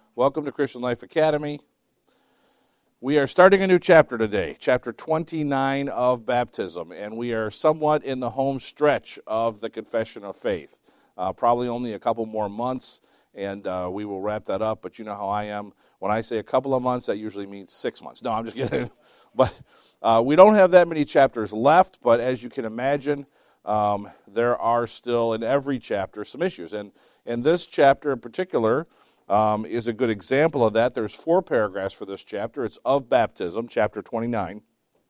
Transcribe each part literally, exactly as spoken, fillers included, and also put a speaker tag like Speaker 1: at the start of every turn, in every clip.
Speaker 1: Welcome to Christian Life Academy. We are starting a new chapter today, chapter twenty-nine of baptism, and we are somewhat in the home stretch of the confession of faith. Uh, probably only a couple more months, and uh, we will wrap that up, but you know how I am. When I say a couple of months, that usually means six months. No, I'm just kidding. But uh, we don't have that many chapters left, but as you can imagine, um, there are still in every chapter some issues. And in this chapter in particular, Um, is a good example of that. There's four paragraphs for this chapter. It's of baptism, chapter twenty-nine.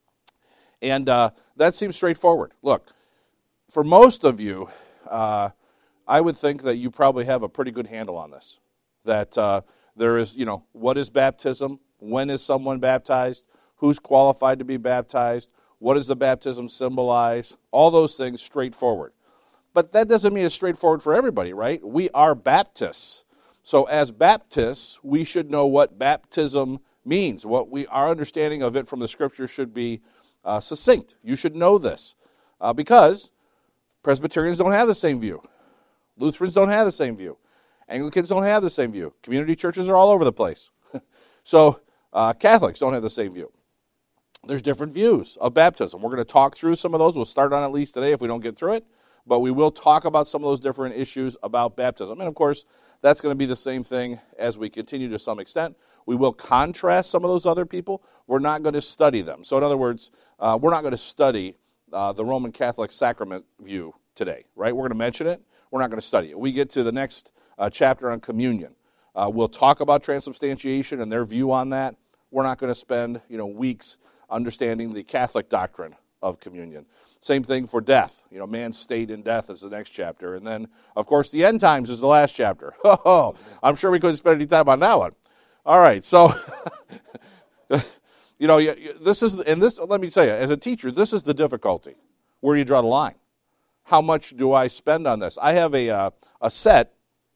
Speaker 1: And uh, that seems straightforward. Look, for most of you, uh, I would think that you probably have a pretty good handle on this. That uh, there is, you know, what is baptism? When is someone baptized? Who's qualified to be baptized? What does the baptism symbolize? All those things straightforward. But that doesn't mean it's straightforward for everybody, right? We are Baptists. So as Baptists, we should know what baptism means. What we our understanding of it from the Scripture should be uh, succinct. You should know this uh, because Presbyterians don't have the same view. Lutherans don't have the same view. Anglicans don't have the same view. Community churches are all over the place. So uh, Catholics don't have the same view. There's different views of baptism. We're going to talk through some of those. We'll start on at least today if we don't get through it. But we will talk about some of those different issues about baptism. And, of course, that's going to be the same thing as we continue to some extent. We will contrast some of those other people. We're not going to study them. So, in other words, uh, we're not going to study uh, the Roman Catholic sacrament view today, right? We're going to mention it. We're not going to study it. We get to the next uh, chapter on communion. Uh, we'll talk about transubstantiation and their view on that. We're not going to spend, you know, weeks understanding the Catholic doctrine of communion. Same thing for death. You know, man's state in death is the next chapter. And then, of course, the end times is the last chapter. Oh, I'm sure we couldn't spend any time on that one. All right, so, you know, this is, and this, let me tell you, as a teacher, this is the difficulty. Where do you draw the line? How much do I spend on this? I have a uh, a set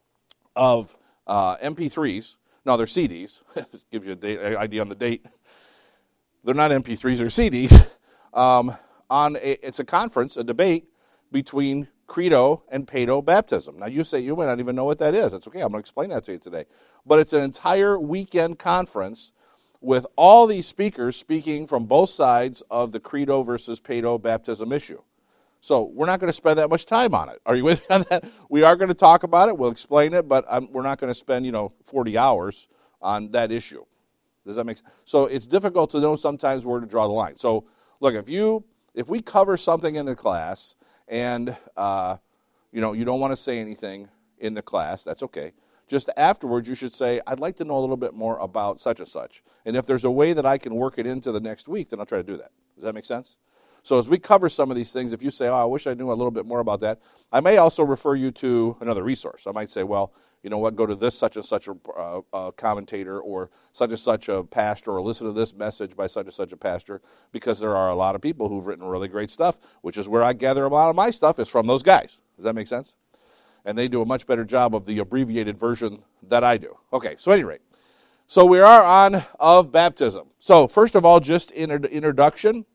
Speaker 1: of uh, M P threes. No, they're C Ds. Gives you a date, an idea on the date. They're not M P threes, they're C Ds. Um, on a, it's a conference, a debate between Credo and Pedo baptism. Now you say you might not even know what that is. That's okay. I'm going to explain that to you today. But it's an entire weekend conference with all these speakers speaking from both sides of the Credo versus Pedo baptism issue. So we're not going to spend that much time on it. Are you with me on that? We are going to talk about it. We'll explain it, but I'm, we're not going to spend, you know, forty hours on that issue. Does that make sense? So it's difficult to know sometimes where to draw the line. So look, if you if we cover something in the class and uh, you know you don't want to say anything in the class, that's okay. Just afterwards, you should say, "I'd like to know a little bit more about such and such." And if there's a way that I can work it into the next week, then I'll try to do that. Does that make sense? So as we cover some of these things, if you say, "Oh, I wish I knew a little bit more about that," I may also refer you to another resource. I might say, "Well, you know what, go to this such and such a uh, uh, commentator or such and such a pastor or listen to this message by such and such a pastor," because there are a lot of people who've written really great stuff, which is where I gather a lot of my stuff is from those guys. Does that make sense? And they do a much better job of the abbreviated version that I do. Okay, so at any rate, so we are on of baptism. So first of all, just in introduction,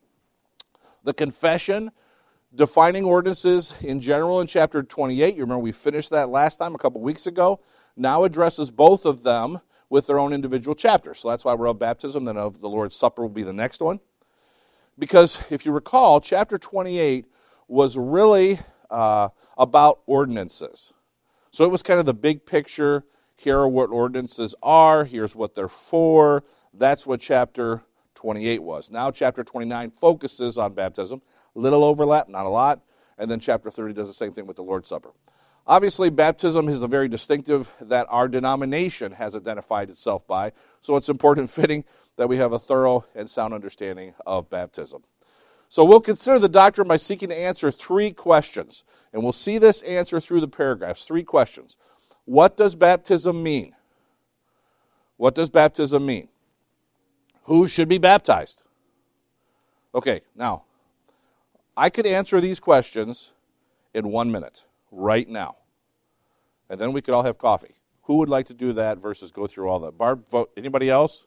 Speaker 1: the confession, defining ordinances in general in chapter twenty-eight. You remember we finished that last time a couple weeks ago. Now addresses both of them with their own individual chapters. So that's why we're of baptism, then of the Lord's Supper will be the next one. Because if you recall, chapter twenty-eight was really uh, about ordinances. So it was kind of the big picture. Here are what ordinances are. Here's what they're for. That's what chapter twenty-eight was. Now chapter twenty-nine focuses on baptism. Little overlap, not a lot. And then chapter thirty does the same thing with the Lord's Supper. Obviously, baptism is the very distinctive that our denomination has identified itself by. So it's important and fitting that we have a thorough and sound understanding of baptism. So we'll consider the doctrine by seeking to answer three questions. And we'll see this answer through the paragraphs. Three questions. What does baptism mean? What does baptism mean? Who should be baptized? Okay, now, I could answer these questions in one minute, right now. And then we could all have coffee. Who would like to do that versus go through all that? Barb, vote. Anybody else?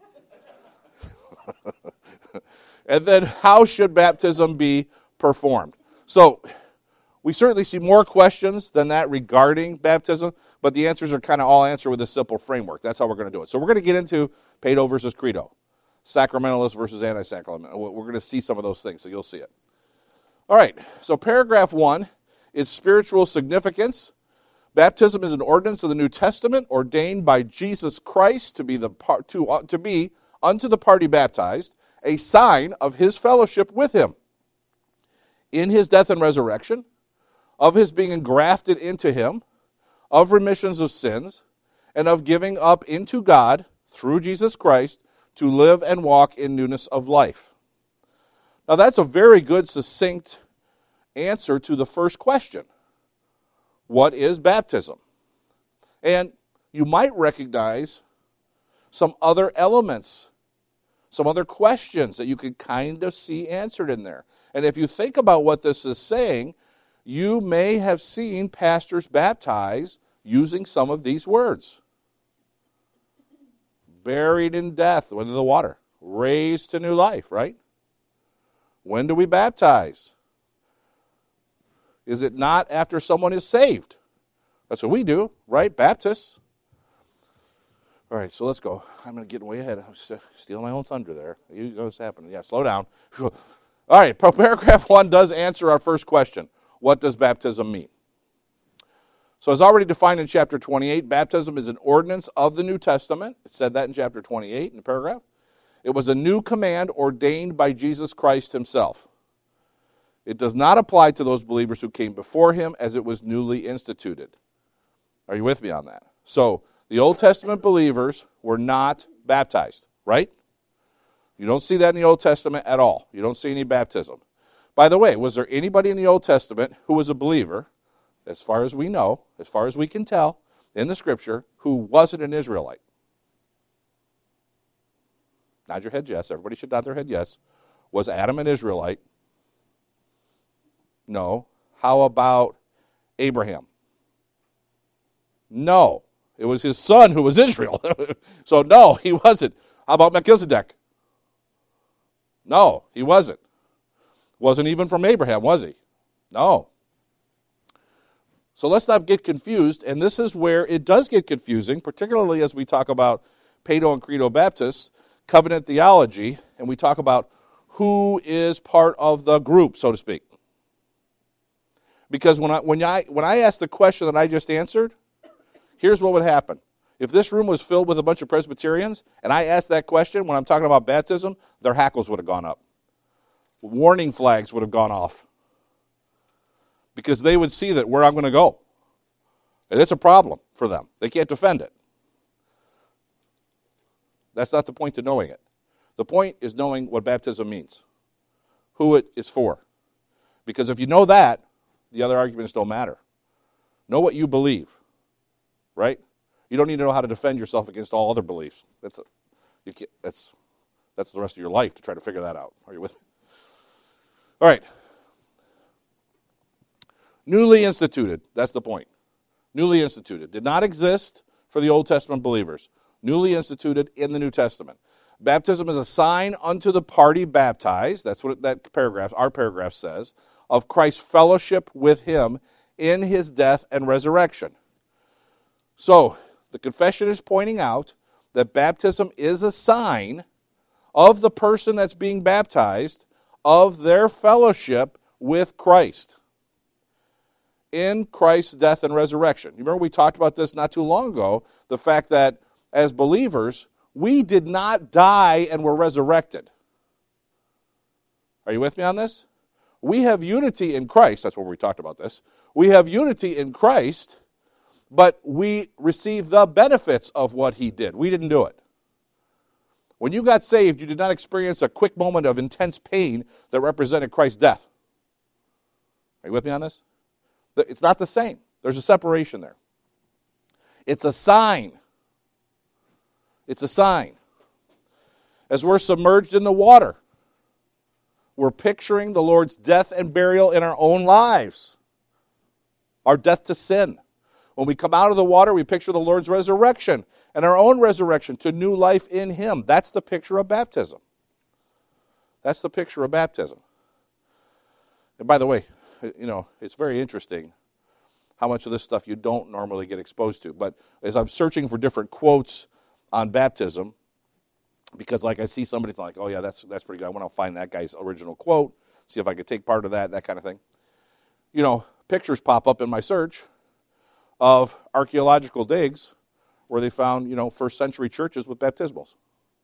Speaker 1: And then how should baptism be performed? So We certainly see more questions than that regarding baptism, but the answers are kind of all answered with a simple framework. That's how we're going to do it. So we're going to get into Paedo versus Credo, sacramentalist versus anti-sacramental. We're going to see some of those things, so you'll see it. All right, so paragraph one is spiritual significance. Baptism is an ordinance of the New Testament ordained by Jesus Christ to be the par- to, uh, to be unto the party baptized, a sign of his fellowship with him in his death and resurrection, of his being engrafted into him, of remissions of sins, and of giving up into God through Jesus Christ to live and walk in newness of life. Now that's a very good, succinct answer to the first question. What is baptism? And you might recognize some other elements, some other questions that you could kind of see answered in there. And if you think about what this is saying, you may have seen pastors baptize using some of these words. Buried in death, went into the water. Raised to new life, right? When do we baptize? Is it not after someone is saved? That's what we do, right? Baptists. All right, so let's go. I'm going to get way ahead. I'm stealing my own thunder there. You know what's happening. Yeah, slow down. All right, paragraph one does answer our first question. What does baptism mean? So as already defined in chapter twenty-eight, baptism is an ordinance of the New Testament. It said that in chapter twenty-eight in the paragraph. It was a new command ordained by Jesus Christ himself. It does not apply to those believers who came before him as it was newly instituted. Are you with me on that? So the Old Testament believers were not baptized, right? You don't see that in the Old Testament at all. You don't see any baptism. By the way, was there anybody in the Old Testament who was a believer, as far as we know, as far as we can tell, in the Scripture, who wasn't an Israelite? Nod your head yes. Everybody should nod their head yes. Was Adam an Israelite? No. How about Abraham? No. It was his son who was Israel. So no, he wasn't. How about Melchizedek? No, he wasn't. Wasn't even from Abraham, was he? No. So let's not get confused, and this is where it does get confusing, particularly as we talk about Paedo and Credo Baptists, covenant theology, and we talk about who is part of the group, so to speak. Because when I when I when I asked the question that I just answered, here's what would happen. If this room was filled with a bunch of Presbyterians, and I asked that question when I'm talking about baptism, their hackles would have gone up. Warning flags would have gone off. Because they would see that where I'm going to go. And it's a problem for them. They can't defend it. That's not the point to knowing it. The point is knowing what baptism means. Who it is for. Because if you know that, the other arguments don't matter. Know what you believe. Right? You don't need to know how to defend yourself against all other beliefs. That's a, you can't, that's that's the rest of your life to try to figure that out. Are you with me? All right. Newly instituted. That's the point. Newly instituted. Did not exist for the Old Testament believers. Newly instituted in the New Testament. Baptism is a sign unto the party baptized. That's what that paragraph, our paragraph says, of Christ's fellowship with him in his death and resurrection. So, the confession is pointing out that baptism is a sign of the person that's being baptized of their fellowship with Christ in Christ's death and resurrection. You remember we talked about this not too long ago, the fact that as believers, we did not die and were resurrected. Are you with me on this? We have unity in Christ. That's where we talked about this. We have unity in Christ, but we receive the benefits of what he did. We didn't do it. When you got saved, you did not experience a quick moment of intense pain that represented Christ's death. Are you with me on this? It's not the same. There's a separation there. It's a sign. It's a sign. As we're submerged in the water, we're picturing the Lord's death and burial in our own lives. Our death to sin. When we come out of the water, we picture the Lord's resurrection and our own resurrection to new life in him. That's the picture of baptism. That's the picture of baptism. And by the way, you know, it's very interesting how much of this stuff you don't normally get exposed to. But as I'm searching for different quotes on baptism, because like I see somebody's like, oh yeah, that's that's pretty good. I want to find that guy's original quote, see if I could take part of that, that kind of thing. You know, pictures pop up in my search of archaeological digs where they found, you know, first century churches with baptismals.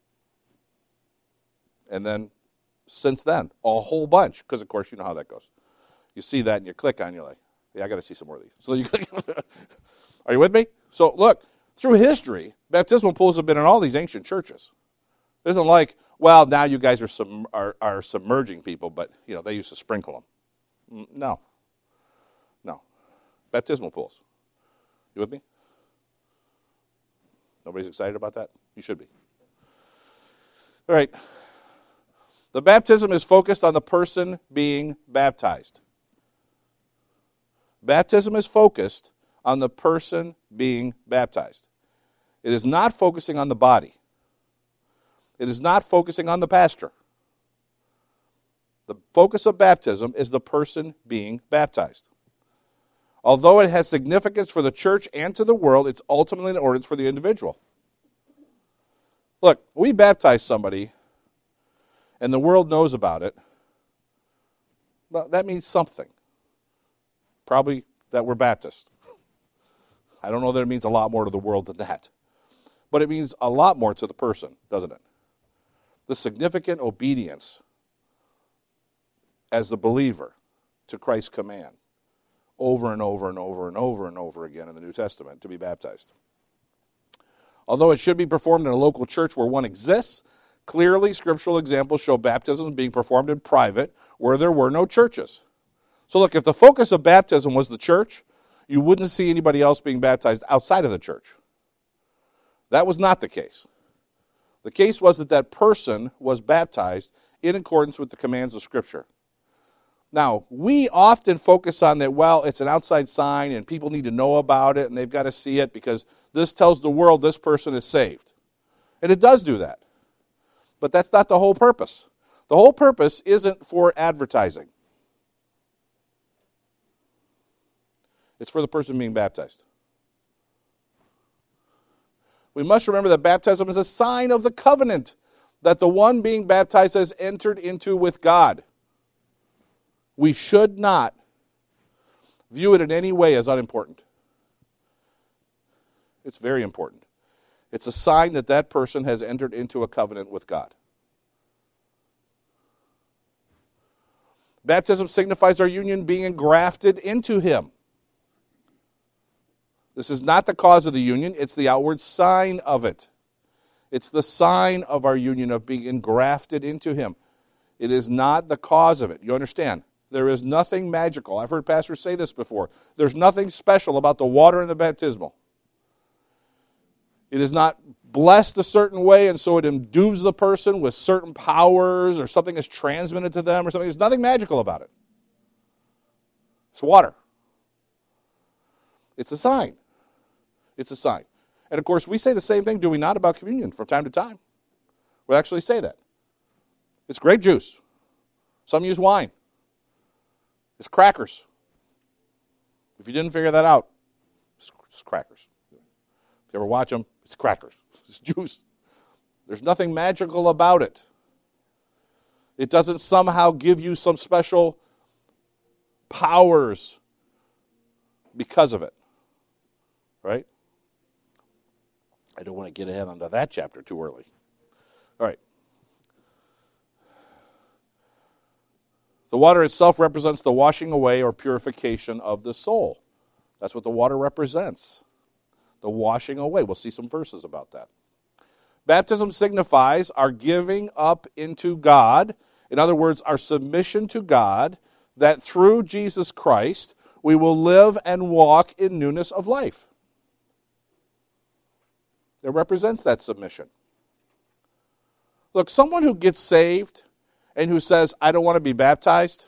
Speaker 1: And then, since then, a whole bunch, because of course you know how that goes. You see that and you click on, you're like, yeah, I got to see some more of these. So you are you with me? So look, through history, baptismal pools have been in all these ancient churches. It isn't like, well, now you guys are, sub, are, are submerging people, but you know they used to sprinkle them. No. No. Baptismal pools. You with me? Nobody's excited about that? You should be. All right. The baptism is focused on the person being baptized. Baptism is focused on the person being baptized. It is not focusing on the body. It is not focusing on the pastor. The focus of baptism is the person being baptized. Although it has significance for the church and to the world, it's ultimately an ordinance for the individual. Look, we baptize somebody, and the world knows about it. Well, that means something. Probably that we're Baptist. I don't know that it means a lot more to the world than that. But it means a lot more to the person, doesn't it? The significant obedience as the believer to Christ's command over and over and over and over and over again in the New Testament to be baptized. Although it should be performed in a local church where one exists, clearly scriptural examples show baptism being performed in private where there were no churches. So look, if the focus of baptism was the church, you wouldn't see anybody else being baptized outside of the church. That was not the case. The case was that that person was baptized in accordance with the commands of Scripture. Now, we often focus on that, well, it's an outside sign and people need to know about it and they've got to see it because this tells the world this person is saved. And it does do that. But that's not the whole purpose. The whole purpose isn't for advertising. It's for the person being baptized. We must remember that baptism is a sign of the covenant that the one being baptized has entered into with God. We should not view it in any way as unimportant. It's very important. It's a sign that that person has entered into a covenant with God. Baptism signifies our union being engrafted into Him. This is not the cause of the union, it's the outward sign of it. It's the sign of our union of being engrafted into Him. It is not the cause of it. You understand? There is nothing magical. I've heard pastors say this before. There's nothing special about the water in the baptismal. It is not blessed a certain way, and so it endues the person with certain powers, or something is transmitted to them, or something. There's nothing magical about it. It's water. It's a sign. It's a sign. And of course, we say the same thing, do we not, about communion from time to time? We actually say that. It's grape juice. Some use wine. It's crackers. If you didn't figure that out, it's, it's crackers. If you ever watch them, it's crackers. It's juice. There's nothing magical about it. It doesn't somehow give you some special powers because of it. Right? I don't want to get ahead onto that chapter too early. All right. The water itself represents the washing away or purification of the soul. That's what the water represents. The washing away. We'll see some verses about that. Baptism signifies our giving up into God. In other words, our submission to God, that through Jesus Christ we will live and walk in newness of life. It represents that submission. Look, someone who gets saved and who says, I don't want to be baptized,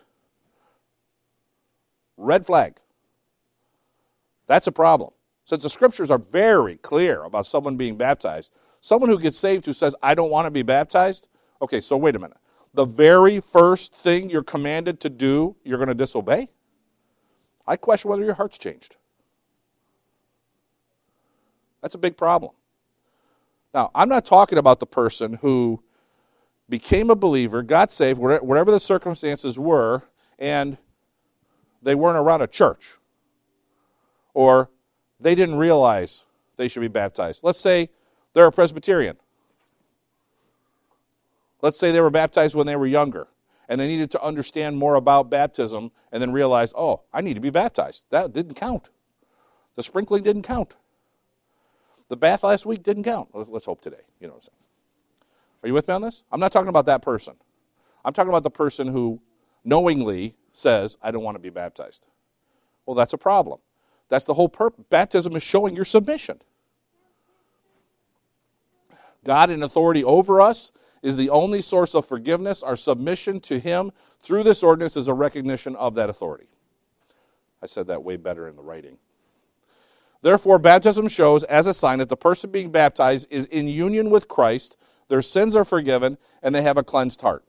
Speaker 1: red flag. That's a problem. Since the scriptures are very clear about someone being baptized, someone who gets saved who says, I don't want to be baptized, okay, so wait a minute. The very first thing you're commanded to do, you're going to disobey? I question whether your heart's changed. That's a big problem. Now, I'm not talking about the person who became a believer, got saved, whatever the circumstances were, and they weren't around a church, or they didn't realize they should be baptized. Let's say they're a Presbyterian. Let's say they were baptized when they were younger, and they needed to understand more about baptism, and then realized, oh, I need to be baptized. That didn't count. The sprinkling didn't count. The bath last week didn't count. Let's hope today. You know what I'm saying? Are you with me on this? I'm not talking about that person. I'm talking about the person who knowingly says, I don't want to be baptized. Well, that's a problem. That's the whole purpose. Baptism is showing your submission. God in authority over us is the only source of forgiveness. Our submission to Him through this ordinance is a recognition of that authority. I said that way better in the writing. Therefore, baptism shows as a sign that the person being baptized is in union with Christ, their sins are forgiven, and they have a cleansed heart.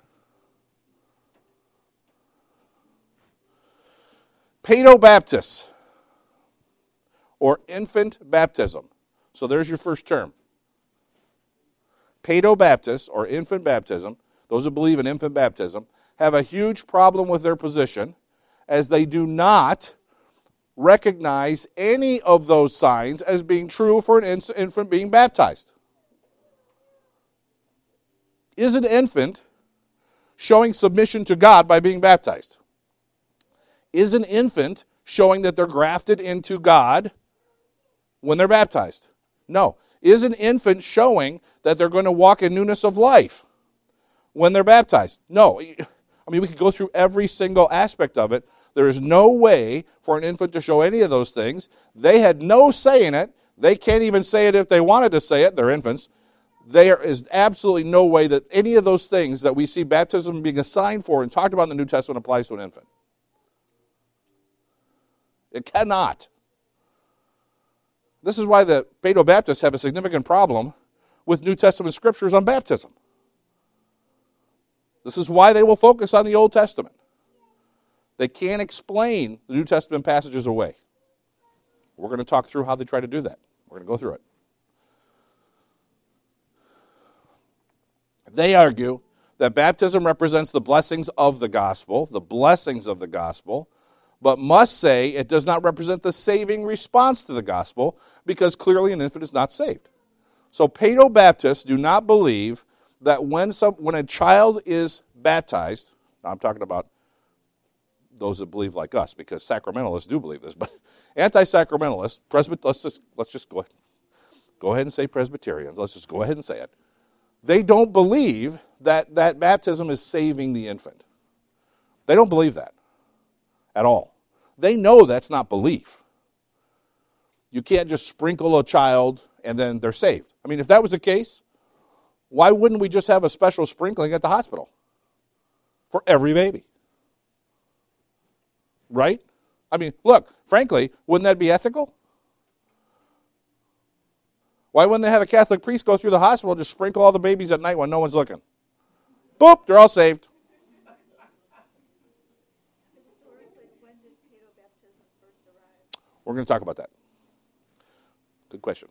Speaker 1: Paedobaptist, or infant baptism. So there's your first term. Paedobaptist, or infant baptism, those who believe in infant baptism, have a huge problem with their position as they do not recognize any of those signs as being true for an infant being baptized. Is an infant showing submission to God by being baptized? Is an infant showing that they're grafted into God when they're baptized? No. Is an infant showing that they're going to walk in newness of life when they're baptized? No. I mean, we could go through every single aspect of it. There is no way for an infant to show any of those things. They had no say in it. They can't even say it if they wanted to say it. They're infants. There is absolutely no way that any of those things that we see baptism being assigned for and talked about in the New Testament applies to an infant. It cannot. This is why the Paedobaptists have a significant problem with New Testament scriptures on baptism. This is why they will focus on the Old Testament. They can't explain the New Testament passages away. We're going to talk through how they try to do that. We're going to go through it. They argue that baptism represents the blessings of the gospel, the blessings of the gospel, but must say it does not represent the saving response to the gospel because clearly an infant is not saved. So Paedobaptists do not believe that when some when a child is baptized, now I'm talking about those that believe like us, because sacramentalists do believe this, but anti-sacramentalists, Presbyt- let's just let's just go go ahead and say Presbyterians. Let's just go ahead and say it. They don't believe that that baptism is saving the infant. They don't believe that at all. They know that's not belief. You can't just sprinkle a child and then they're saved. I mean, if that was the case, why wouldn't we just have a special sprinkling at the hospital for every baby? Right? I mean, look, frankly, wouldn't that be ethical? Why wouldn't they have a Catholic priest go through the hospital and just sprinkle all the babies at night when no one's looking? Boop, they're all saved.
Speaker 2: Historically, when did paedobaptism first arrive?
Speaker 1: We're going to talk about that. Good question.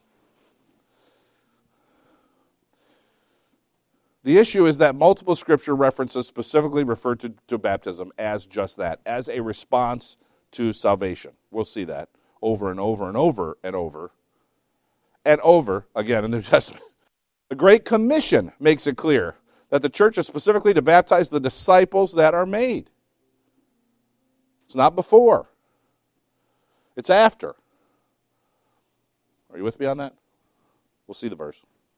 Speaker 1: The issue is that multiple scripture references specifically refer to, to baptism as just that, as a response to salvation. We'll see that over and over and over and over and over again in the New Testament. The Great Commission makes it clear that the church is specifically to baptize the disciples that are made. It's not before. It's after. Are you with me on that? We'll see the verse.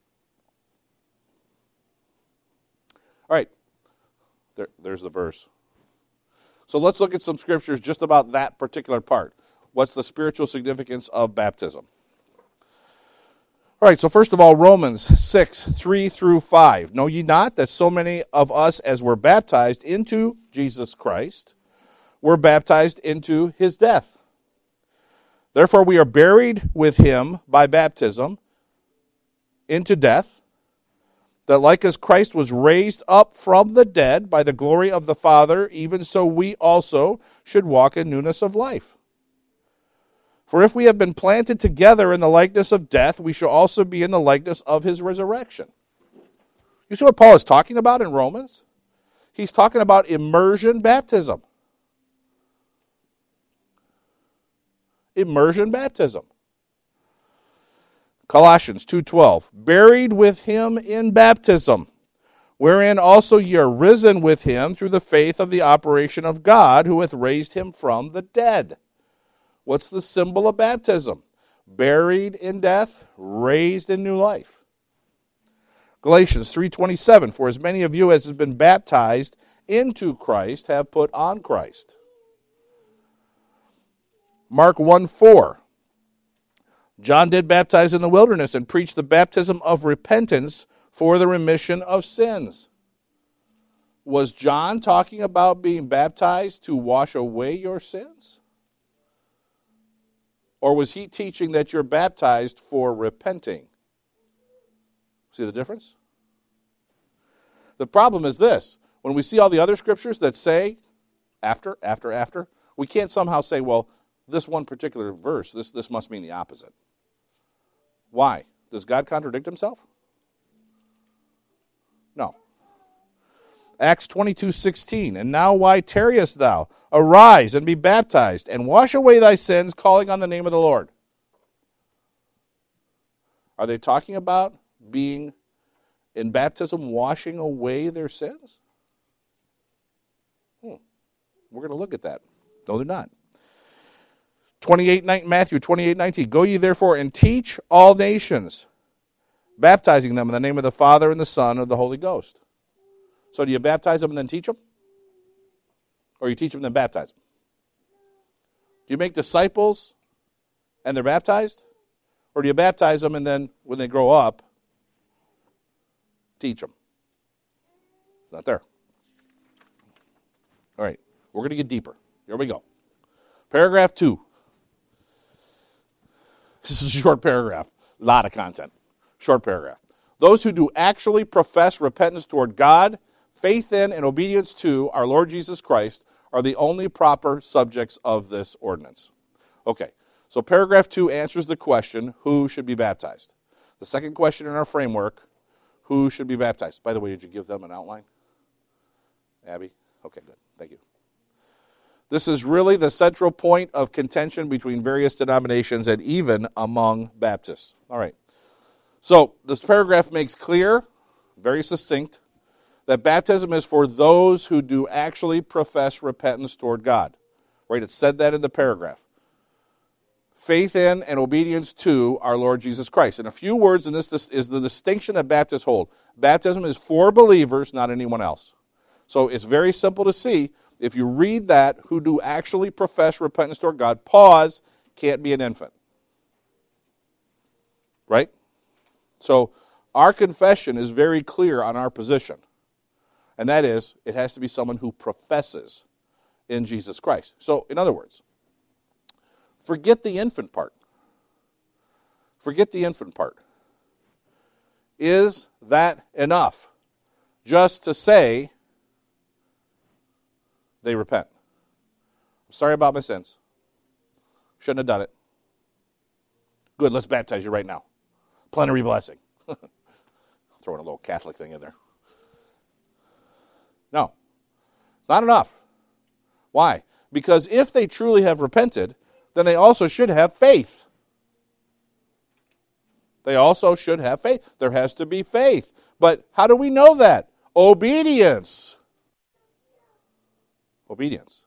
Speaker 1: All right, there, there's the verse. So let's look at some scriptures just about that particular part. What's the spiritual significance of baptism? All right, so first of all, Romans six, three through five. Know ye not that so many of us as were baptized into Jesus Christ were baptized into his death? Therefore we are buried with him by baptism into death, that like as Christ was raised up from the dead by the glory of the Father, even so we also should walk in newness of life. For if we have been planted together in the likeness of death, we shall also be in the likeness of his resurrection. You see what Paul is talking about in Romans? He's talking about immersion baptism. Immersion baptism. Colossians two twelve, buried with him in baptism, wherein also ye are risen with him through the faith of the operation of God, who hath raised him from the dead. What's the symbol of baptism? Buried in death, raised in new life. Galatians three twenty-seven, for as many of you as have been baptized into Christ have put on Christ. Mark one four, John did baptize in the wilderness and preach the baptism of repentance for the remission of sins. Was John talking about being baptized to wash away your sins? Or was he teaching that you're baptized for repenting? See the difference? The problem is this. When we see all the other scriptures that say after, after, after, we can't somehow say, well, this one particular verse, this, this must mean the opposite. Why? Does God contradict himself? No. Acts twenty-two sixteen, and now why tarriest thou? Arise and be baptized, and wash away thy sins, calling on the name of the Lord. Are they talking about being in baptism, washing away their sins? Hmm. We're going to look at that. No, they're not. twenty-eight, Matthew twenty-eight nineteen, go ye therefore and teach all nations, baptizing them in the name of the Father and the Son and of the Holy Ghost. So do you baptize them and then teach them? Or you teach them and then baptize them? Do you make disciples and they're baptized? Or do you baptize them and then when they grow up, teach them? It's not there. All right, we're going to get deeper. Here we go. Paragraph two. This is a short paragraph. A lot of content. Short paragraph. Those who do actually profess repentance toward God, faith in and obedience to our Lord Jesus Christ are the only proper subjects of this ordinance. Okay, so paragraph two answers the question, who should be baptized? The second question in our framework, who should be baptized? By the way, did you give them an outline? Abby? Okay, good. Thank you. This is really the central point of contention between various denominations and even among Baptists. All right. So this paragraph makes clear, very succinct, that baptism is for those who do actually profess repentance toward God. Right? It said that in the paragraph. Faith in and obedience to our Lord Jesus Christ. In a few words, and this, this is the distinction that Baptists hold. Baptism is for believers, not anyone else. So it's very simple to see. If you read that, who do actually profess repentance toward God, pause, can't be an infant. Right? So our confession is very clear on our position. And that is, it has to be someone who professes in Jesus Christ. So, in other words, forget the infant part. Forget the infant part. Is that enough? Just to say they repent. I'm sorry about my sins. Shouldn't have done it. Good, let's baptize you right now. Plenary blessing. Throwing a little Catholic thing in there. No, it's not enough. Why? Because if they truly have repented, then they also should have faith. They also should have faith. There has to be faith. But how do we know that? Obedience. Obedience.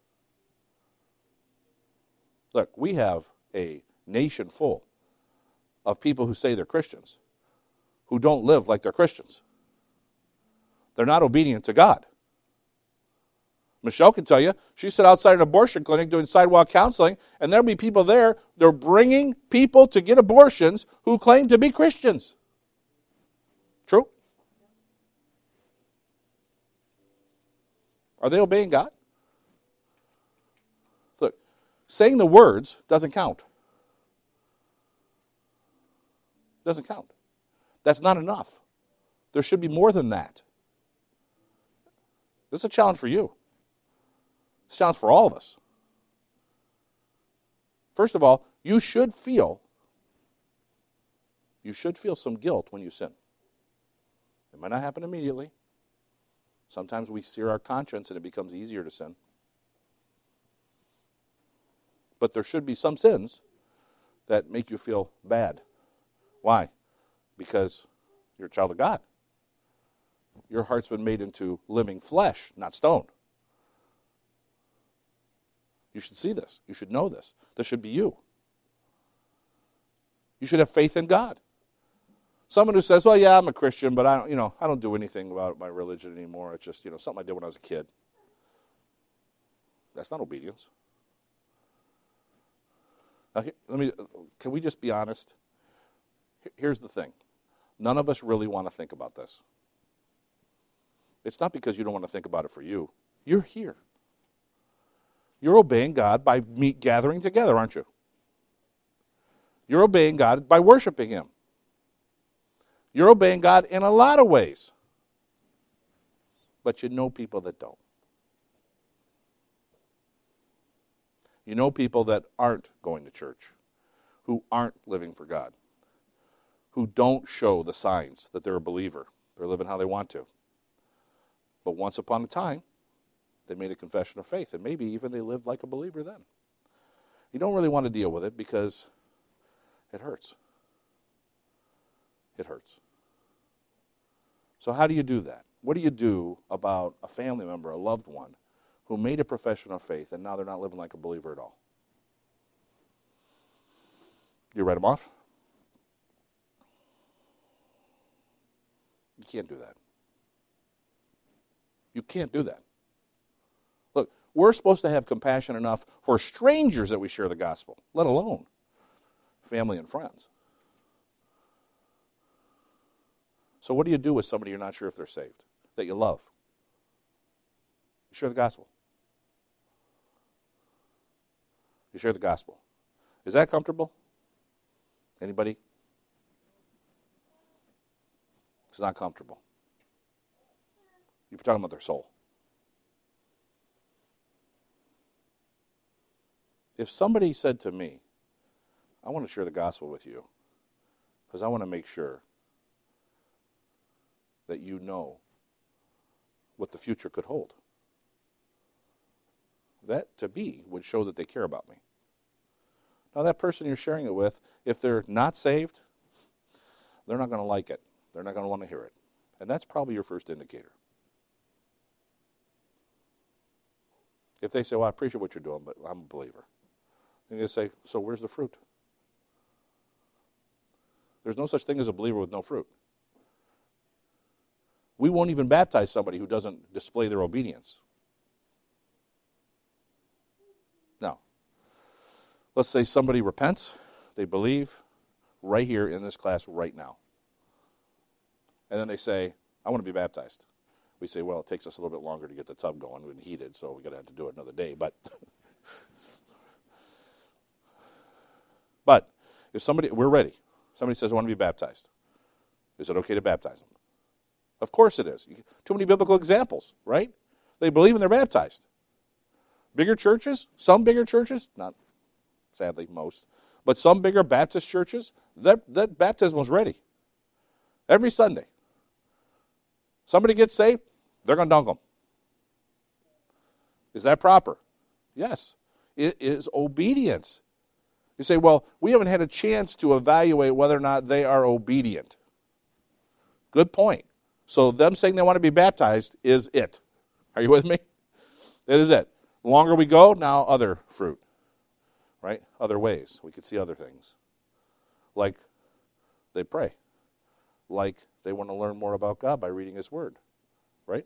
Speaker 1: Look, we have a nation full of people who say they're Christians, who don't live like they're Christians. They're not obedient to God. Michelle can tell you, she sat outside an abortion clinic doing sidewalk counseling, and there'll be people there, they're bringing people to get abortions who claim to be Christians. True? Are they obeying God? Look, saying the words doesn't count. Doesn't count. That's not enough. There should be more than that. This is a challenge for you. It's a challenge for all of us. First of all, You should feel, you should feel some guilt when you sin. It might not happen immediately. Sometimes we sear our conscience and it becomes easier to sin. But there should be some sins that make you feel bad. Why? Because you're a child of God. Your heart's been made into living flesh, not stone. You should see this. You should know this. This should be you. You should have faith in God. Someone who says, well, yeah, I'm a Christian, but I don't, you know, I don't do anything about my religion anymore. It's just, you know, something I did when I was a kid. That's not obedience. Now, here, let me, can we just be honest? Here's the thing. None of us really want to think about this. It's not because you don't want to think about it for you. You're here. You're obeying God by meet gathering together, aren't you? You're obeying God by worshiping Him. You're obeying God in a lot of ways. But you know people that don't. You know people that aren't going to church, who aren't living for God, who don't show the signs that they're a believer. They're living how they want to. But once upon a time, they made a confession of faith, and maybe even they lived like a believer then. You don't really want to deal with it because it hurts. It hurts. So how do you do that? What do you do about a family member, a loved one, who made a profession of faith and now they're not living like a believer at all? Do you write them off? You can't do that. You can't do that. Look, we're supposed to have compassion enough for strangers that we share the gospel, let alone family and friends. So what do you do with somebody you're not sure if they're saved, that you love? You share the gospel. You share the gospel. Is that comfortable? Anybody? It's not comfortable. You're talking about their soul. If somebody said to me, I want to share the gospel with you because I want to make sure that you know what the future could hold, that to me would show that they care about me. Now that person you're sharing it with, if they're not saved, they're not going to like it. They're not going to want to hear it. And that's probably your first indicator. If they say, well, I appreciate what you're doing, but I'm a believer. Then you say, so where's the fruit? There's no such thing as a believer with no fruit. We won't even baptize somebody who doesn't display their obedience. Now, let's say somebody repents, they believe, right here in this class right now. And then they say, I want to be baptized. We say, well, it takes us a little bit longer to get the tub going and heated, so we're going to have to do it another day. But, but if somebody, we're ready. Somebody says, I want to be baptized. Is it okay to baptize them? Of course it is. Too many biblical examples, right? They believe and they're baptized. Bigger churches, some bigger churches, not sadly most, but some bigger Baptist churches, that, that baptism was ready. Every Sunday. Somebody gets saved, they're going to dunk them. Is that proper? Yes. It is obedience. You say, well, we haven't had a chance to evaluate whether or not they are obedient. Good point. So them saying they want to be baptized is it. Are you with me? It is it. The longer we go, now other fruit. Right? Other ways. We could see other things. Like they pray. Like they want to learn more about God by reading His Word. Right?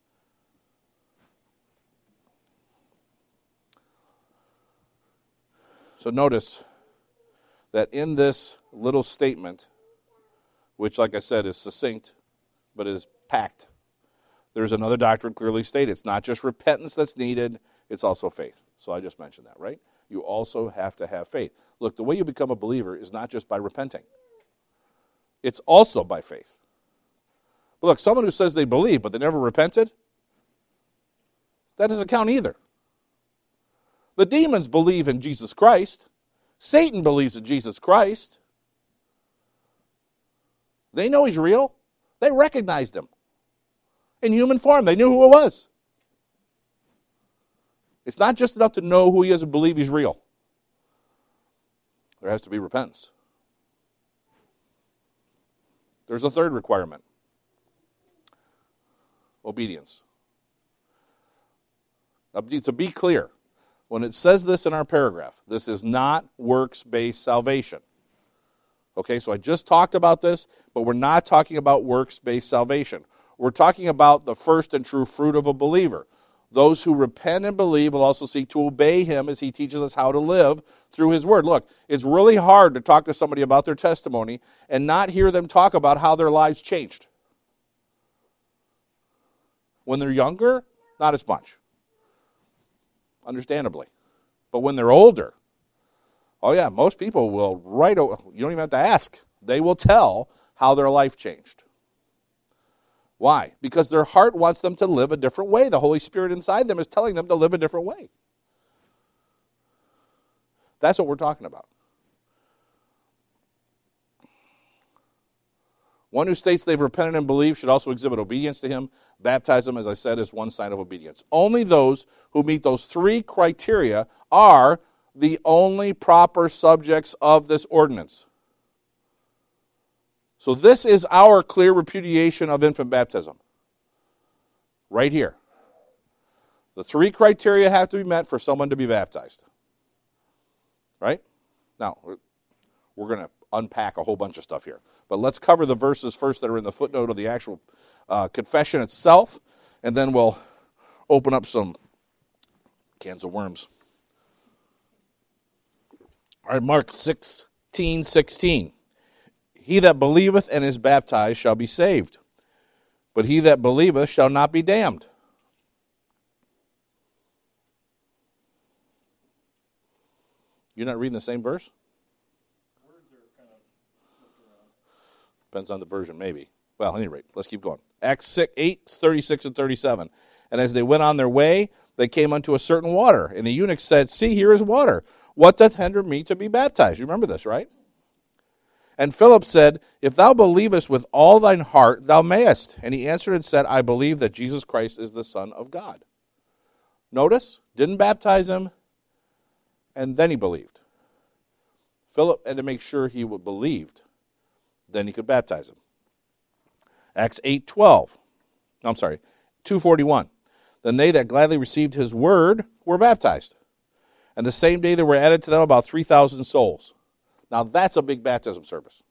Speaker 1: So notice that in this little statement, which like I said is succinct, but is packed, there's another doctrine clearly stated. It's not just repentance that's needed, it's also faith. So I just mentioned that, right? You also have to have faith. Look, the way you become a believer is not just by repenting. It's also by faith. But look, someone who says they believe but they never repented, that doesn't count either. The demons believe in Jesus Christ. Satan believes in Jesus Christ. They know he's real. They recognized him. In human form, they knew who it was. It's not just enough to know who he is and believe he's real. There has to be repentance. There's a third requirement. Obedience. Now, to be clear, when it says this in our paragraph, this is not works-based salvation. Okay, so I just talked about this, but we're not talking about works-based salvation. We're talking about the first and true fruit of a believer. Those who repent and believe will also seek to obey him as he teaches us how to live through his word. Look, it's really hard to talk to somebody about their testimony and not hear them talk about how their lives changed. When they're younger, not as much. Understandably. But when they're older, oh yeah, most people will right away, you don't even have to ask. They will tell how their life changed. Why? Because their heart wants them to live a different way. The Holy Spirit inside them is telling them to live a different way. That's what we're talking about. One who states they've repented and believed should also exhibit obedience to him. Baptism, as I said, is one sign of obedience. Only those who meet those three criteria are the only proper subjects of this ordinance. So this is our clear repudiation of infant baptism. Right here. The three criteria have to be met for someone to be baptized. Right? Now, we're going to unpack a whole bunch of stuff here. But let's cover the verses first that are in the footnote of the actual uh, confession itself, and then we'll open up some cans of worms. All right, Mark sixteen sixteen. He that believeth and is baptized shall be saved, but he that believeth shall not be damned. You're not reading the same verse? Depends on the version, maybe. Well, at any rate, let's keep going. Acts eight, thirty-six and thirty-seven. And as they went on their way, they came unto a certain water. And the eunuch said, See, here is water. What doth hinder me to be baptized? You remember this, right? And Philip said, If thou believest with all thine heart, thou mayest. And he answered and said, I believe that Jesus Christ is the Son of God. Notice, didn't baptize him, and then he believed. Philip had to make sure he would believed. Then he could baptize him. Acts eight twelve. I'm sorry, two forty-one. Then they that gladly received his word were baptized. And the same day there were added to them about three thousand souls. Now that's a big baptism service.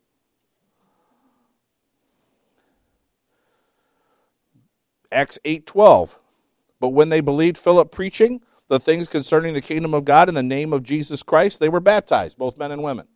Speaker 1: Acts eight twelve. But when they believed Philip preaching the things concerning the kingdom of God in the name of Jesus Christ, they were baptized, both men and women.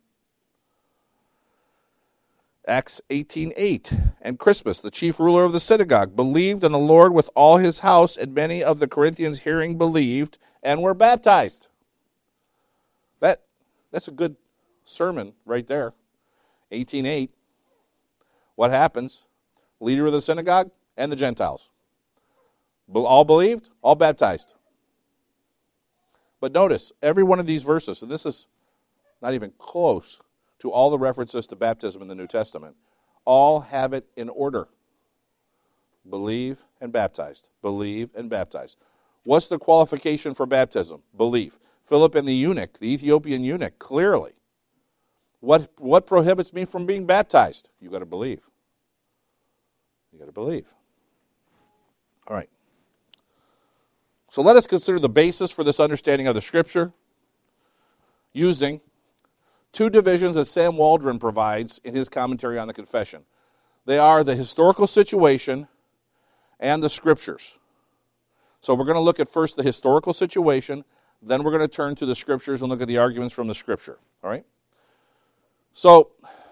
Speaker 1: Acts eighteen eight. And Crispus, the chief ruler of the synagogue, believed in the Lord with all his house, and many of the Corinthians hearing believed and were baptized. That, that's a good sermon right there. eighteen eight. What happens? Leader of the synagogue and the Gentiles. All believed, all baptized. But notice, every one of these verses, and this is not even close to all the references to baptism in the New Testament, all have it in order. Believe and baptized. Believe and baptized. What's the qualification for baptism? Belief. Philip and the eunuch, the Ethiopian eunuch, clearly. What, what prohibits me from being baptized? You've got to believe. You've got to believe. All right. So let us consider the basis for this understanding of the Scripture using two divisions that Sam Waldron provides in his commentary on the confession. They are the historical situation and the Scriptures. So we're going to look at first the historical situation, then we're going to turn to the Scriptures and look at the arguments from the Scripture. All right? So,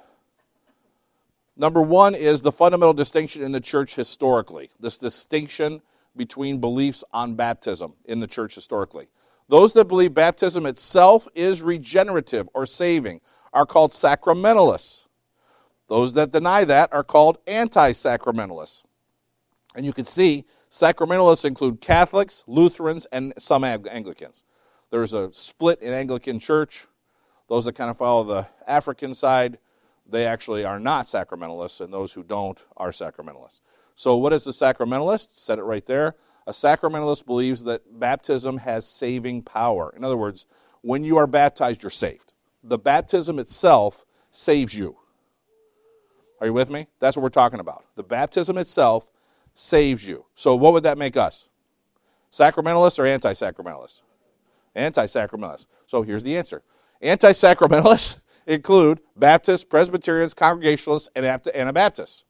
Speaker 1: number one is the fundamental distinction in the church historically. This distinction between beliefs on baptism in the church historically. Those that believe baptism itself is regenerative or saving are called sacramentalists. Those that deny that are called anti-sacramentalists. And you can see sacramentalists include Catholics, Lutherans, and some Anglicans. There's a split in Anglican church. Those that kind of follow the African side, they actually are not sacramentalists, and those who don't are sacramentalists. So what is a sacramentalist? Said it right there. A sacramentalist believes that baptism has saving power. In other words, when you are baptized, you're saved. The baptism itself saves you. Are you with me? That's what we're talking about. The baptism itself saves you. So what would that make us? Sacramentalists or anti-sacramentalists? Anti-sacramentalists. So here's the answer. Anti-sacramentalists include Baptists, Presbyterians, Congregationalists, and Anabaptists.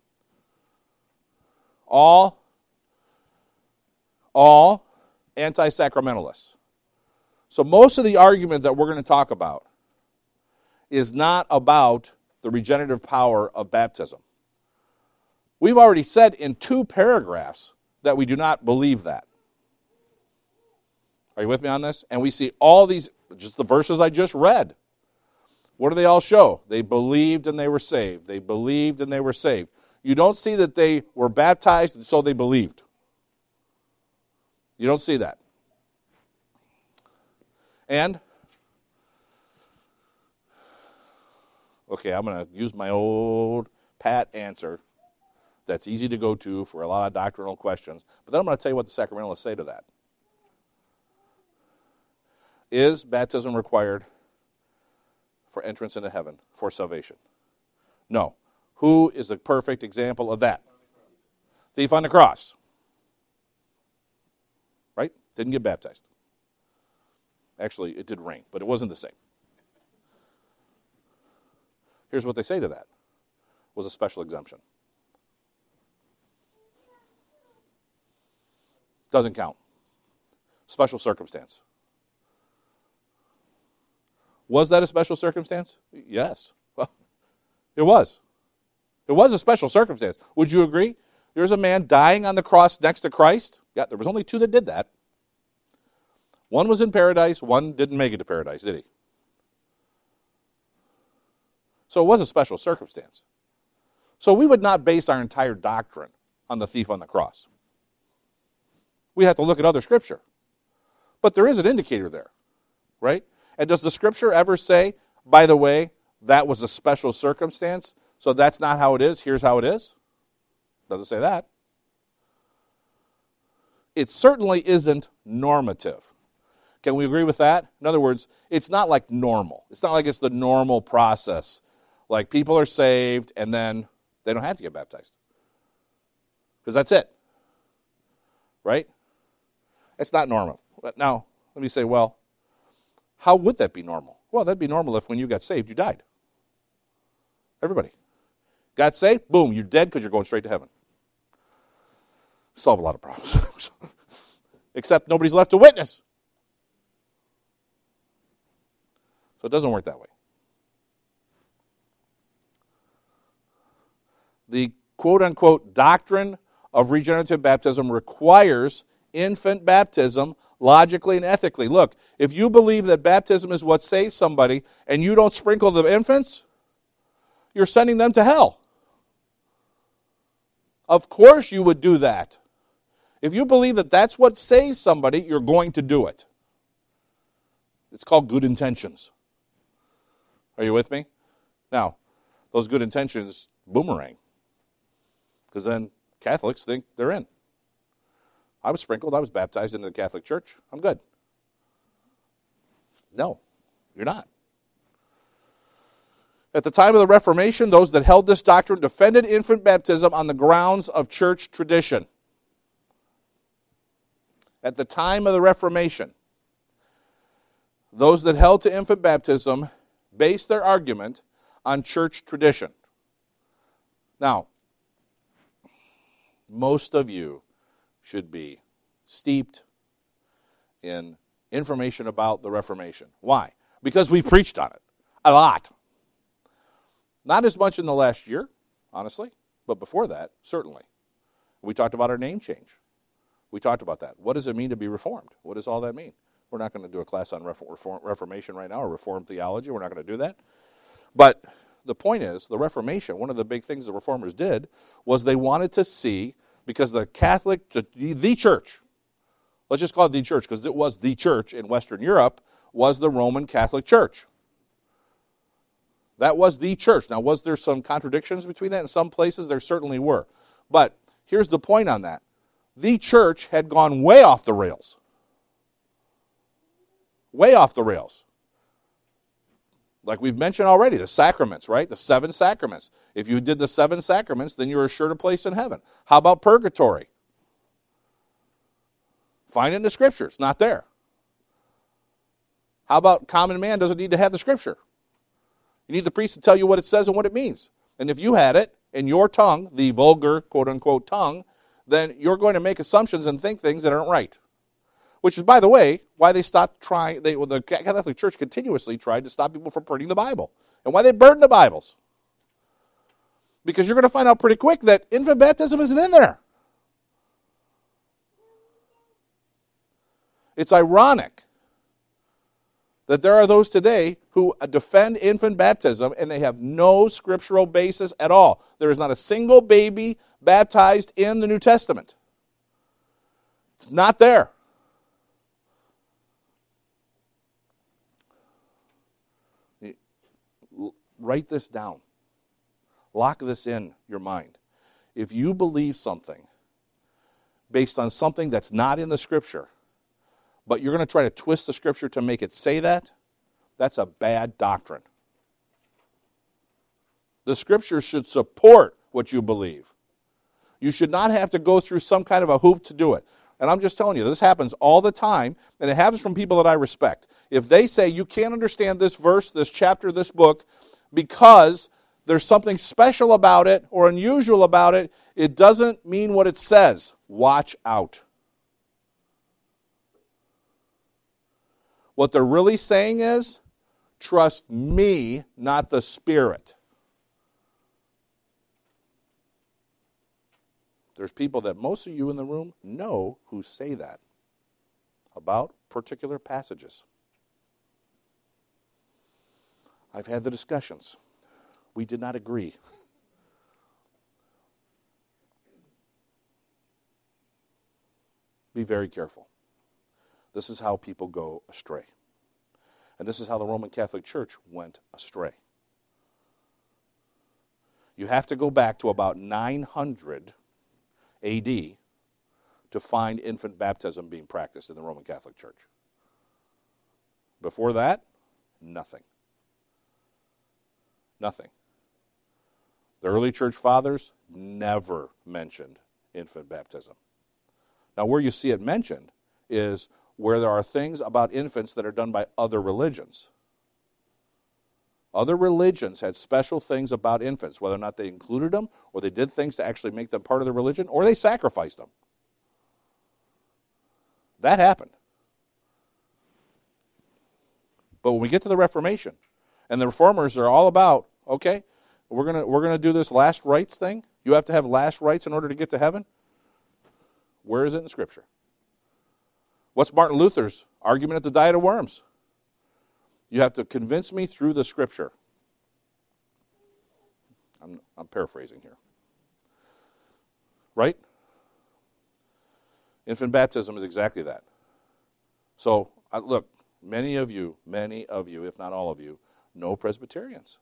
Speaker 1: All, all anti-sacramentalists. So most of the argument that we're going to talk about is not about the regenerative power of baptism. We've already said in two paragraphs that we do not believe that. Are you with me on this? And we see all these, just the verses I just read. What do they all show? They believed and they were saved. They believed and they were saved. You don't see that they were baptized and so they believed. You don't see that. And, okay, I'm going to use my old pat answer that's easy to go to for a lot of doctrinal questions. But then I'm going to tell you what the sacramentalists say to that. Is baptism required for entrance into heaven, for salvation? No. Who is a perfect example of that? Thief on the cross. Right? Didn't get baptized. Actually, it did rain, but it wasn't the same. Here's what they say to that. It was a special exemption. Doesn't count. Special circumstance. Was that a special circumstance? Yes. Well, it was. It was a special circumstance. Would you agree? There's a man dying on the cross next to Christ. Yeah, there was only two that did that. One was in paradise. One didn't make it to paradise, did he? So it was a special circumstance. So we would not base our entire doctrine on the thief on the cross. We have to look at other Scripture. But there is an indicator there, right? And does the Scripture ever say, by the way, that was a special circumstance, so that's not how it is, here's how it is? Doesn't say that. It certainly isn't normative. Can we agree with that? In other words, it's not like normal. It's not like it's the normal process. Like people are saved and then they don't have to get baptized. Because that's it. Right? It's not normal. Now, let me say, well, how would that be normal? Well, that'd be normal if when you got saved, you died. Everybody. Got saved, boom, you're dead because you're going straight to heaven. Solve a lot of problems. Except nobody's left to witness. So it doesn't work that way. The quote-unquote doctrine of regenerative baptism requires infant baptism logically and ethically. Look, if you believe that baptism is what saves somebody and you don't sprinkle the infants, you're sending them to hell. Of course you would do that. If you believe that that's what saves somebody, you're going to do it. It's called good intentions. Are you with me? Now, those good intentions boomerang. Because then Catholics think they're in. I was sprinkled. I was baptized into the Catholic Church. I'm good. No, you're not. At the time of the Reformation, those that held this doctrine defended infant baptism on the grounds of church tradition. At the time of the Reformation, those that held to infant baptism based their argument on church tradition. Now, most of you should be steeped in information about the Reformation. Why? Because we've preached on it a lot. Not as much in the last year, honestly, but before that, certainly. We talked about our name change. We talked about that. What does it mean to be Reformed? What does all that mean? We're not going to do a class on Reform, Reformation right now, or Reformed theology. We're not going to do that. But the point is, the Reformation, one of the big things the Reformers did was they wanted to see, because the Catholic, the church, let's just call it the church, because it was the church in Western Europe, was the Roman Catholic Church. That was the church. Now, was there some contradictions between that? In some places, there certainly were. But here's the point on that. The church had gone way off the rails. Way off the rails. Like we've mentioned already, the sacraments, right? The seven sacraments. If you did the seven sacraments, then you're assured a place in heaven. How about purgatory? Find it in the Scriptures. Not there. How about common man doesn't need to have the Scripture? You need the priest to tell you what it says and what it means. And if you had it in your tongue, the vulgar, quote-unquote, tongue, then you're going to make assumptions and think things that aren't right. Which is, by the way, why they stopped trying, they, well, the Catholic Church continuously tried to stop people from printing the Bible. And why they burned the Bibles. Because you're going to find out pretty quick that infant baptism isn't in there. It's ironic that there are those today who defend infant baptism and they have no scriptural basis at all. There is not a single baby baptized in the New Testament. It's not there. Write this down. Lock this in your mind. If you believe something based on something that's not in the Scripture, but you're going to try to twist the Scripture to make it say that, that's a bad doctrine. The Scripture should support what you believe. You should not have to go through some kind of a hoop to do it. And I'm just telling you, this happens all the time, and it happens from people that I respect. If they say you can't understand this verse, this chapter, this book, because there's something special about it or unusual about it, it doesn't mean what it says. Watch out. What they're really saying is, trust me, not the Spirit. There's people that most of you in the room know who say that about particular passages. I've had the discussions. We did not agree. Be very careful. This is how people go astray. And this is how the Roman Catholic Church went astray. You have to go back to about nine hundred A D to find infant baptism being practiced in the Roman Catholic Church. Before that, nothing. Nothing. The early church fathers never mentioned infant baptism. Now, where you see it mentioned is where there are things about infants that are done by other religions. Other religions had special things about infants, whether or not they included them, or they did things to actually make them part of the religion, or they sacrificed them. That happened. But when we get to the Reformation, and the Reformers are all about, okay, we're gonna we're gonna do this last rites thing. You have to have last rites in order to get to heaven. Where is it in Scripture? What's Martin Luther's argument at the Diet of Worms? You have to convince me through the Scripture. I'm, I'm paraphrasing here. Right? Infant baptism is exactly that. So, uh, look, many of you, many of you, if not all of you, know Presbyterians.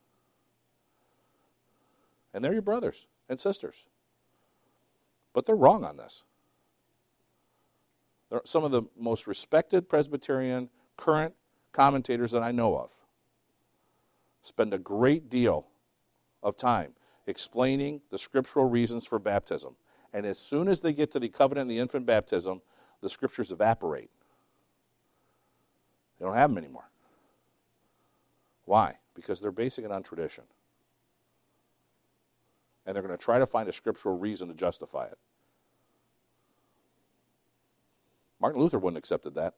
Speaker 1: And they're your brothers and sisters. But they're wrong on this. They're some of the most respected Presbyterian current commentators that I know of spend a great deal of time explaining the scriptural reasons for baptism. And as soon as they get to the covenant and the infant baptism, the scriptures evaporate. They don't have them anymore. Why? Because they're basing it on tradition. And they're going to try to find a scriptural reason to justify it. Martin Luther wouldn't have accepted that.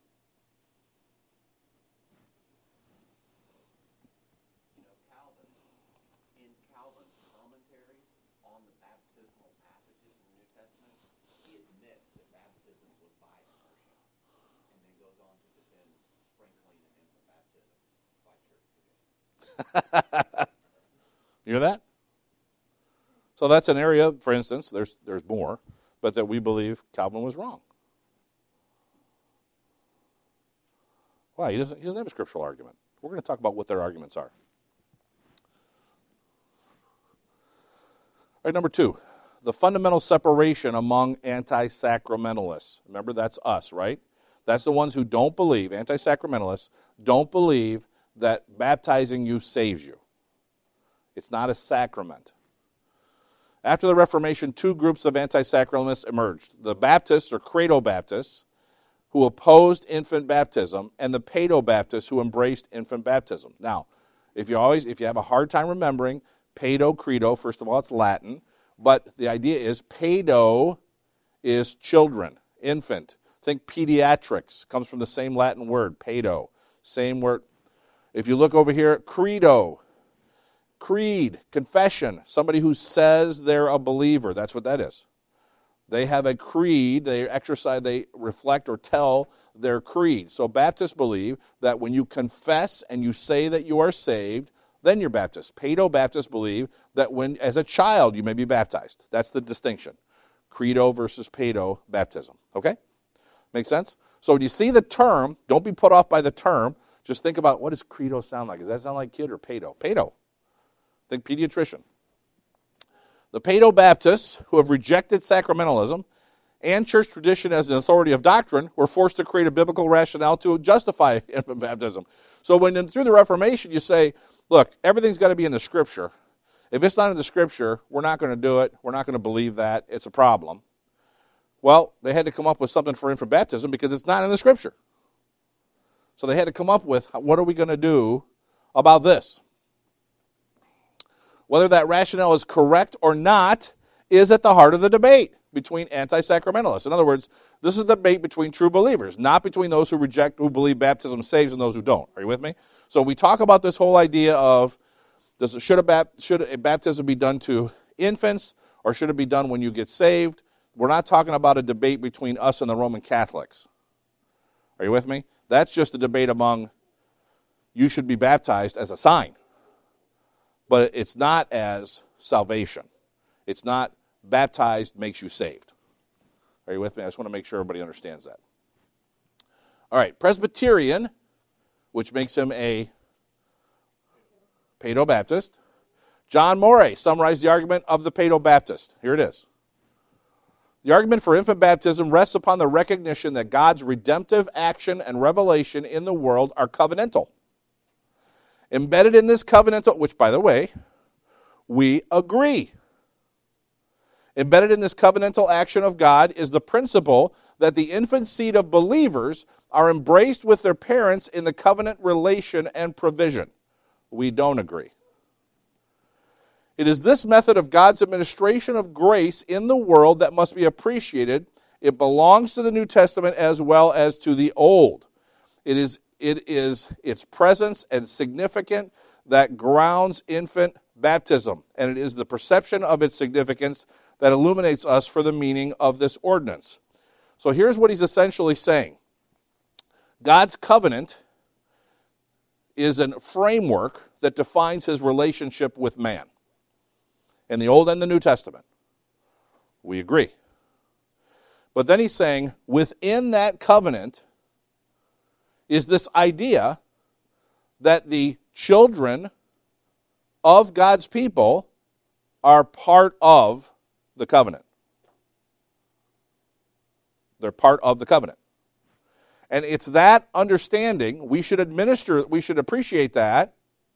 Speaker 3: You know, Calvin, in Calvin's commentary on the baptismal passages in the New Testament, he admits that baptism was by immersion, and then goes on to defend sprinkling and infant baptism by church tradition.
Speaker 1: You hear that? So that's an area, for instance, there's there's more, but that we believe Calvin was wrong. Why? He doesn't, he doesn't have a scriptural argument. We're going to talk about what their arguments are. right, number two, the fundamental separation among anti-sacramentalists. Remember, that's us, right? That's the ones who don't believe, anti-sacramentalists, don't believe that baptizing you saves you. It's not a sacrament. After the Reformation, two groups of anti-sacramentalists emerged. The Baptists, or Credo Baptists, who opposed infant baptism, and the Pedo Baptists, who embraced infant baptism. Now, if you always, if you have a hard time remembering, Pedo, Credo, first of all, it's Latin, but the idea is pedo is children, infant. Think pediatrics, comes from the same Latin word, pedo, same word. If you look over here, credo, creed, confession, somebody who says they're a believer, that's what that is. They have a creed, they exercise, they reflect or tell their creed. So Baptists believe that when you confess and you say that you are saved, then you're Baptist. Pedo Baptists believe that when, as a child, you may be baptized. That's the distinction. Credo versus pedo baptism. Okay? Make sense? So when you see the term, don't be put off by the term. Just think about, what does credo sound like? Does that sound like kid or pedo? Pedo. Think pediatrician. The Pedo Baptists, who have rejected sacramentalism and church tradition as an authority of doctrine, were forced to create a biblical rationale to justify infant baptism. So when through the Reformation you say, look, everything's got to be in the Scripture. If it's not in the Scripture, we're not going to do it. We're not going to believe that. It's a problem. Well, they had to come up with something for infant baptism because it's not in the Scripture. So they had to come up with, what are we going to do about this? Whether that rationale is correct or not is at the heart of the debate between anti-sacramentalists. In other words, this is a debate between true believers, not between those who reject, who believe baptism saves and those who don't. Are you with me? So we talk about this whole idea of, does it, should, a bap, should a baptism be done to infants or should it be done when you get saved? We're not talking about a debate between us and the Roman Catholics. Are you with me? That's just a debate among, you should be baptized as a sign. But it's not as salvation. It's not baptized makes you saved. Are you with me? I just want to make sure everybody understands that. All right, Presbyterian, which makes him a Pedo Baptist. John Morey summarized the argument of the Pedo Baptist. Here it is. The argument for infant baptism rests upon the recognition that God's redemptive action and revelation in the world are covenantal. Embedded in this covenantal, which, by the way, we agree. Embedded in this covenantal action of God is the principle that the infant seed of believers are embraced with their parents in the covenant relation and provision. We don't agree. It is this method of God's administration of grace in the world that must be appreciated. It belongs to the New Testament as well as to the Old. It is It is its presence and significance that grounds infant baptism, and it is the perception of its significance that illuminates us for the meaning of this ordinance. So here's what he's essentially saying. God's covenant is a framework that defines his relationship with man. In the Old and the New Testament. We agree. But then he's saying, within that covenant is this idea that the children of God's people are part of the covenant. They're part of the covenant. And it's that understanding, we should administer, we should appreciate that.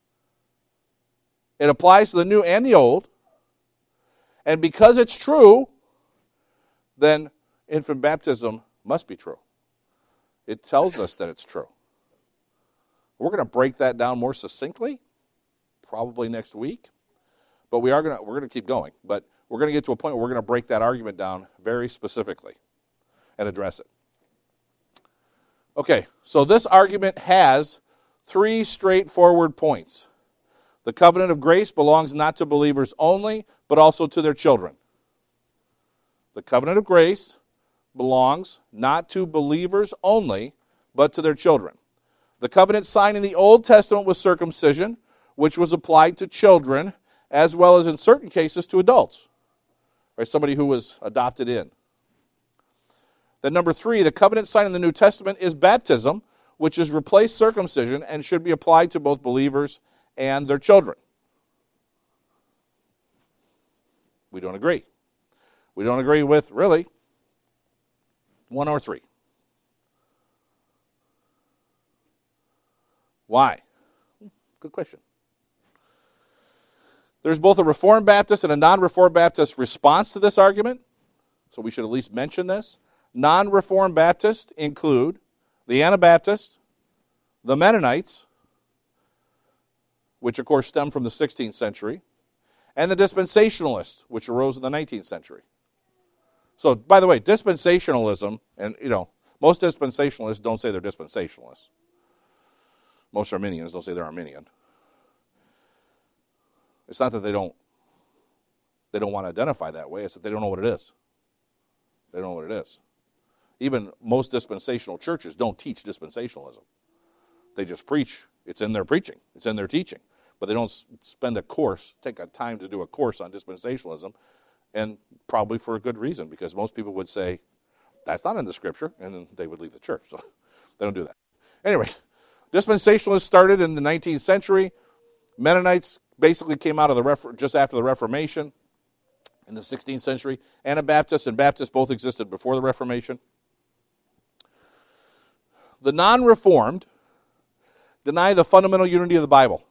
Speaker 1: It applies to the new and the old. And because it's true, then infant baptism must be true. It tells us that it's true. We're going to break that down more succinctly, probably next week. But we are going to we're going to keep going. But we're going to get to a point where we're going to break that argument down very specifically and address it. Okay, so this argument has three straightforward points. The covenant of grace belongs not to believers only, but also to their children. The covenant of grace belongs not to believers only, but to their children. The covenant signed in the Old Testament was circumcision, which was applied to children, as well as in certain cases to adults, or somebody who was adopted in. Then number three, the covenant signed in the New Testament is baptism, which has replaced circumcision and should be applied to both believers and their children. We don't agree. We don't agree with, really, one or three. Why? Good question. There's both a Reformed Baptist and a non-Reformed Baptist response to this argument, so we should at least mention this. Non-Reformed Baptists include the Anabaptists, the Mennonites, which of course stem from the sixteenth century, and the Dispensationalists, which arose in the nineteenth century. So, by the way, dispensationalism, and you know, most dispensationalists don't say they're dispensationalists. Most Arminians don't say they're Arminian. It's not that they don't they don't want to identify that way, it's that they don't know what it is. They don't know what it is. Even most dispensational churches don't teach dispensationalism. They just preach. It's in their preaching. It's in their teaching. But they don't spend a course, take a time to do a course on dispensationalism, and probably for a good reason, because most people would say, that's not in the Scripture, and then they would leave the church. So they don't do that. Anyway, dispensationalists started in the nineteenth century. Mennonites basically came out of the Ref- just after the Reformation in the sixteenth century. Anabaptists and Baptists both existed before the Reformation. The non-Reformed deny the fundamental unity of the Bible.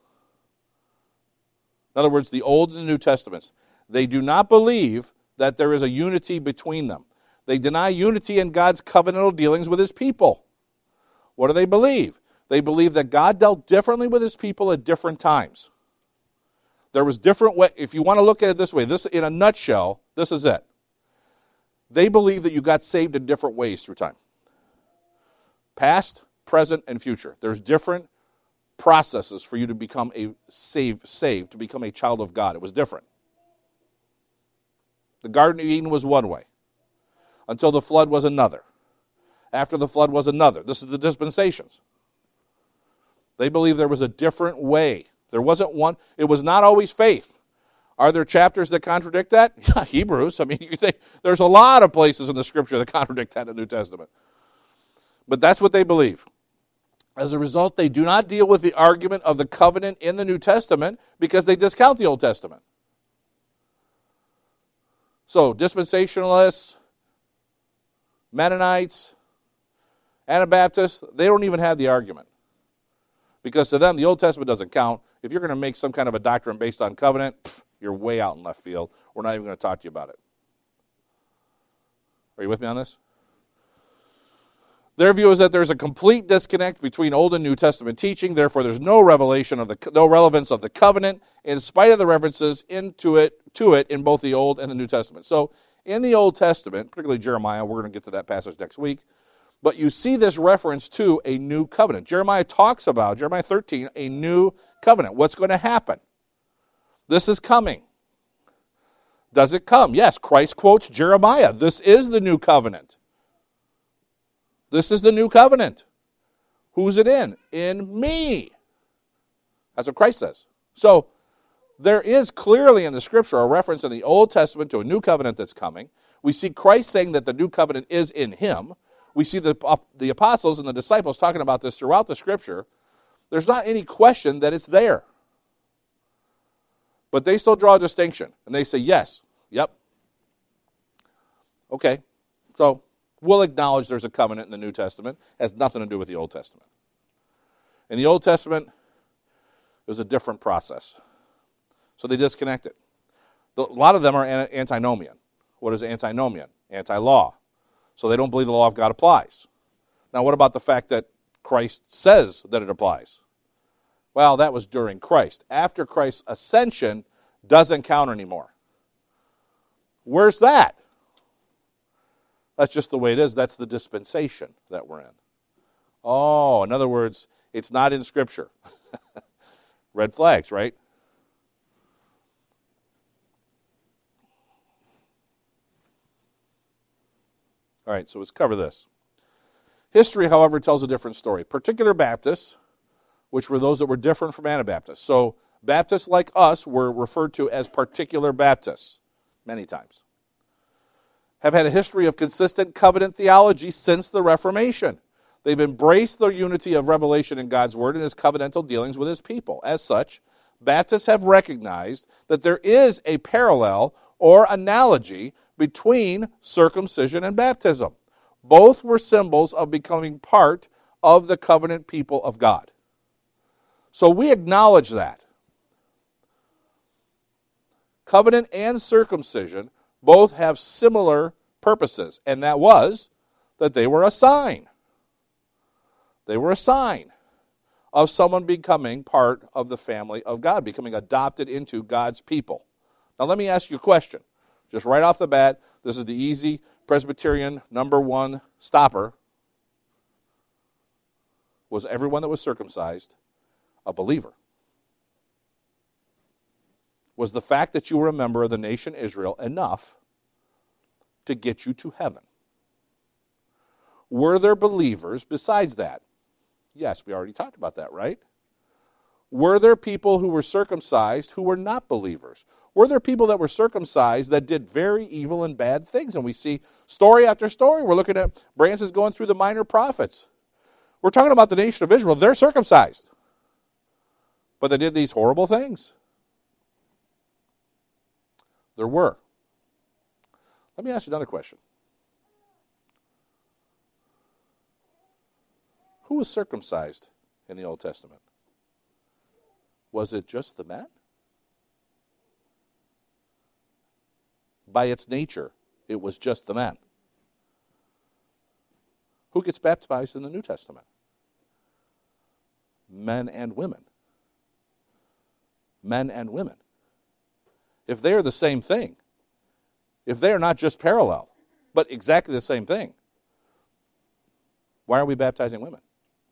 Speaker 1: In other words, the Old and the New Testaments. They do not believe that there is a unity between them. They deny unity in God's covenantal dealings with his people. What do they believe? They believe that God dealt differently with his people at different times. There was different way. If you want to look at it this way, this in a nutshell, this is it. They believe that you got saved in different ways through time. Past, present, and future. There's different processes for you to become a saved, saved, to become a child of God. It was different. The Garden of Eden was one way, until the flood was another. After the flood was another. This is the dispensations. They believe there was a different way. There wasn't one. It was not always faith. Are there chapters that contradict that? Yeah, Hebrews. I mean, you think there's a lot of places in the Scripture that contradict that in the New Testament. But that's what they believe. As a result, they do not deal with the argument of the covenant in the New Testament because they discount the Old Testament. So, dispensationalists, Mennonites, Anabaptists, they don't even have the argument. Because to them, the Old Testament doesn't count. If you're going to make some kind of a doctrine based on covenant, pff, you're way out in left field. We're not even going to talk to you about it. Are you with me on this? Their view is that there's a complete disconnect between Old and New Testament teaching. Therefore, there's no revelation of the no relevance of the covenant, in spite of the references into it to it in both the Old and the New Testament. So, in the Old Testament, particularly Jeremiah, we're going to get to that passage next week. But you see this reference to a new covenant. Jeremiah talks about, Jeremiah thirteen, a new covenant. What's going to happen? This is coming. Does it come? Yes, Christ quotes Jeremiah. This is the new covenant. This is the new covenant. Who's it in? In me. That's what Christ says. So, there is clearly in the Scripture a reference in the Old Testament to a new covenant that's coming. We see Christ saying that the new covenant is in him. We see the, uh, the apostles and the disciples talking about this throughout the Scripture. There's not any question that it's there. But they still draw a distinction. And they say, yes, yep. Okay, so we'll acknowledge there's a covenant in the New Testament. It has nothing to do with the Old Testament. In the Old Testament, it was a different process. So they disconnect it. A lot of them are antinomian. What is antinomian? Anti-law. So they don't believe the law of God applies. Now, what about the fact that Christ says that it applies? Well, that was during Christ. After Christ's ascension, doesn't count anymore. Where's that? That's just the way it is. That's the dispensation that we're in. Oh, in other words, it's not in Scripture. Red flags, right? All right, so let's cover this. History, however, tells a different story. Particular Baptists, which were those that were different from Anabaptists. So Baptists like us were referred to as particular Baptists many times. Have had a history of consistent covenant theology since the Reformation. They've embraced the unity of revelation in God's Word and his covenantal dealings with his people. As such, Baptists have recognized that there is a parallel or analogy between circumcision and baptism. Both were symbols of becoming part of the covenant people of God. So we acknowledge that. Covenant and circumcision both have similar purposes, and that was that they were a sign. They were a sign of someone becoming part of the family of God, becoming adopted into God's people. Now let me ask you a question. Just right off the bat, this is the easy Presbyterian number one stopper. Was everyone that was circumcised a believer? Was the fact that you were a member of the nation Israel enough to get you to heaven? Were there believers besides that? Yes, we already talked about that, right? Were there people who were circumcised who were not believers? Were there people that were circumcised that did very evil and bad things? And we see story after story. We're looking at branches going through the minor prophets. We're talking about the nation of Israel. They're circumcised. But they did these horrible things. There were. Let me ask you another question. Who was circumcised in the Old Testament? Was it just the men? By its nature, it was just the men. Who gets baptized in the New Testament? Men and women. Men and women. If they are the same thing, if they are not just parallel, but exactly the same thing, why are we baptizing women?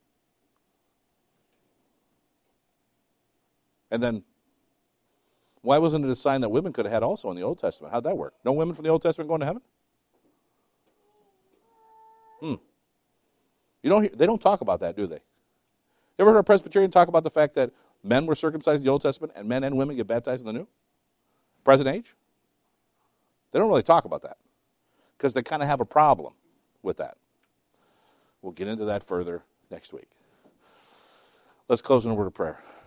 Speaker 1: And then, why wasn't it a sign that women could have had also in the Old Testament? How'd that work? No women from the Old Testament going to heaven? Hmm. You don't hear, they don't talk about that, do they? You ever heard a Presbyterian talk about the fact that men were circumcised in the Old Testament and men and women get baptized in the New? Present age? They don't really talk about that because they kind of have a problem with that. We'll get into that further next week. Let's close in a word of prayer.